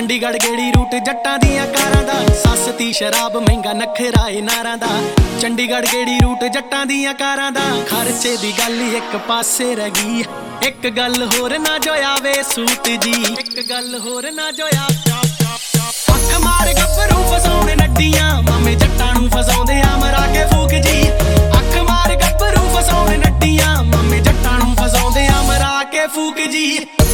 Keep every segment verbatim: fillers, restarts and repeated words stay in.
Chandigarh ਗੇੜੀ route ਜੱਟਾਂ ਦੀਆਂ ਕਾਰਾਂ ਦਾ, ਸਸਤੀ ਸ਼ਰਾਬ ਮਹਿੰਗਾ ਨਖਰਾ ਏ ਨਾਰਾਂ ਦਾ। ਚੰਡੀਗੜ੍ਹ ਗੇੜੀ ਰੂਟ ਜੱਟਾਂ ਦੀਆਂ ਕਾਰਾਂ ਦਾ, ਖਰਚੇ ਦੀ ਗੱਲ ਇੱਕ ਪਾਸੇ ਰਹਿ ਗਈ। ਇੱਕ ਗੱਲ ਹੋਰ ਨਾ ਜੋ ਆਵੇ ਸੂਟ ਜੀ, ਇੱਕ ਗੱਲ ਹੋਰ ਨਾ ਜੋ ਆਵੇ। ਅੱਖ ਮਾਰ ਗੱਭਰੂ ਫਸਾਉਣ ਨੱਡੀਆਂ, ਮਾਮੇ ਜੱਟਾਂ ਨੂੰ ਫਸਾਉਂਦੇ ਆ ਮਰਾ ਕੇ ਫੂਕ ਜੀ। ਅੱਖ ਮਾਰ ਗੱਭਰੂ ਫਸਾਉਣ ਨੱਡੀਆਂ, ਮਾਮੇ ਜੱਟਾਂ ਨੂੰ ਫਸਾਉਂਦੇ ਆ ਮਰਾ ਕੇ ਫੂਕ ਜੀ।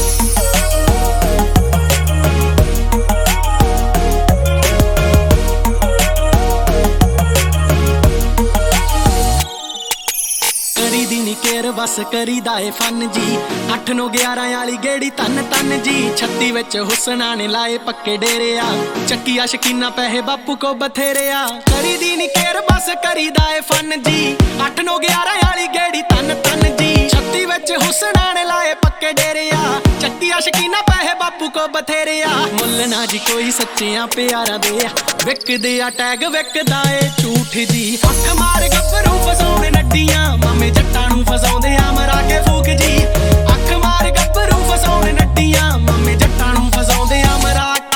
ਕਰੀਦੀ ਨੀ ਕੇਰ ਬਸ ਕਰੀਦਾ ਏ ਫਨ ਜੀ, ਅੱਠ ਨੌ ਗਿਆਰਾਂ ਵਾਲੀ ਗੇੜੀ ਤਨ ਤਨ ਜੀ। ਛੱਤੀ ਵਿੱਚ ਹੁਸਨਾ ਨੇ ਲਾਏ ਪੱਕੇ ਡੇਰੇ ਆ, ਚੱਕੀਆ ਸ਼ਕੀਨਾ ਪੈਸੇ ਬਾਪੂ ਕੋ ਬਥੇਰੇ ਆ। ਕਰੀਦੀ ਨੀ ਕੇਰ ਬਸ ਕਰੀਦਾ ਏ ਫਨ ਜੀ, ਅੱਠ ਨੌ ਗਿਆਰਾਂ ਵਾਲੀ ਗੇੜੀ ਤਨ ਤਨ ਜੀ। ਛੱਤੀ ਵਿੱਚ ਹੁਸਨਾ ਨੇ ਲਾਏ ਪੱਕੇ ਡੇਰੇ ਆ, ਚੱਕੀਆ ਸ਼ਕੀਨਾ ਪੈਸੇ ਬਾਪੂ ਕੋ ਬਥੇਰੇ ਆ। ਮੁੱਲ ਨਾ ਜੀ ਕੋਈ ਸੱਚਿਆਂ ਪਿਆਰਾਂ ਦੇ, ਵਿਕਦੇ ਆ ਟੈਗ ਵਿਕਦਾ ਏ ਝੂਠ ਜੀ। ਅੱਖ ਮਾਰ ਗੱਭਰੂ ਫਸਾਉਣ ਨੱਡੀਆਂ, ਮਾਮੇ ਜੱਟਾਂ ਨੂੰ ਫਸਾਉਂਦੇ ਆ ਮਰਾ ਕੇ ਫੂਕ ਜੀ। ਅੱਖ ਮਾਰ ਗੱਭਰੂ ਫਸਾਉਣ ਨੱਡੀਆਂ, ਮਾਮੇ ਜੱਟਾਂ ਨੂੰ ਫਸਾਉਂਦੇ ਆ ਮਰਾ ਕੇ।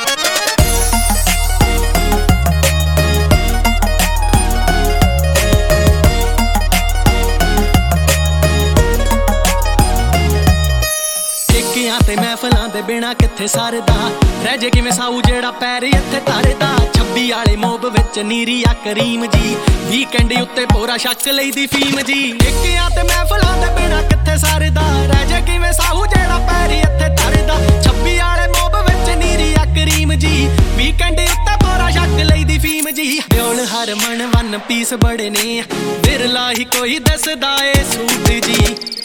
ਠੇਕਿਆਂ ਤੇ ਮਹਿਫਲਾਂ ਦੇ ਬਿਨਾ ਕਿੱਥੇ ਸਰਦਾ, ਰਹਿ ਜੇ ਕਿਵੇਂ ਸਾਊ ਜਿਹੜਾ ਪੈਰ ਇੱਥੇ ਧਰਦਾ। ਛੱਬੀ ਵਾਲੇ ਮੋਬ ਵਿੱਚ ਨੀਰੀ ਆ ਕਰੀਮ ਜੀ, ਵੀਕਐਂਡ ਉੱਤੇ ਪੂਰਾ ਸ਼ੱਕ ਲਈਦੀ ਫੀਮ ਜੀ। ਠੇਕਿਆਂ ਤੇ ਮਹਿਫਲਾਂ ਦੇ ਬਿਨਾ ਕਿੱਥੇ ਸਰਦਾ, ਰਹਿ ਜੇ ਕਿਵੇਂ ਸਾਊ ਜਿਹੜਾ ਪੈਰ ਇੱਥੇ ਧਰਦਾ। ਛੱਬੀ ਵਾਲੇ ਮੋਬ ਵਿੱਚ ਨੀਰੀ ਆ ਕਰੀਮ ਜੀ, ਵੀਕਐਂਡ ਉੱਤੇ ਪੂਰਾ ਸ਼ੱਕ ਲਈਦੀ ਫੀਮ ਜੀ। ਦਿਓਲ ਹਰਮਨ ਵਨ ਪੀਸ ਬੜੇ ਨੇ, ਵਿਰਲਾ ਹੀ ਕੋਈ ਦੱਸਦਾ ਏ ਸੂਟ ਜੀ।